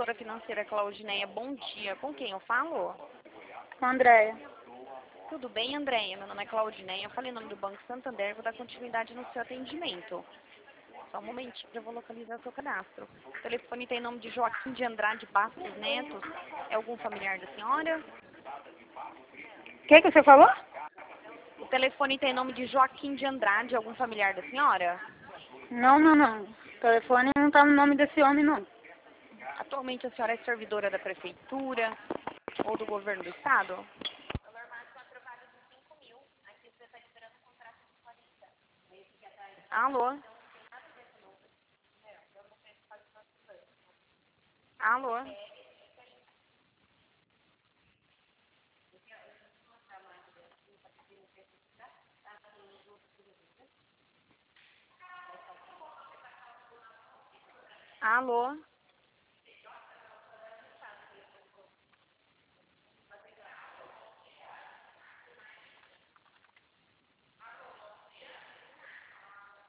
Consultora financeira Claudineia, bom dia. Com quem eu falo? Com a Andréia. Tudo bem, Andréia? Meu nome é Claudineia. Eu falei em nome do Banco Santander, vou dar continuidade no seu atendimento. Só um momentinho que eu vou localizar seu cadastro. O telefone tem nome de Joaquim de Andrade Bastos Neto. É algum familiar da senhora? O que você falou? O telefone tem nome de Joaquim de Andrade, algum familiar da senhora? Não. O telefone não tá no nome desse homem, não. Atualmente a senhora é servidora da prefeitura ou do governo do estado? Alô? Alô? Alô?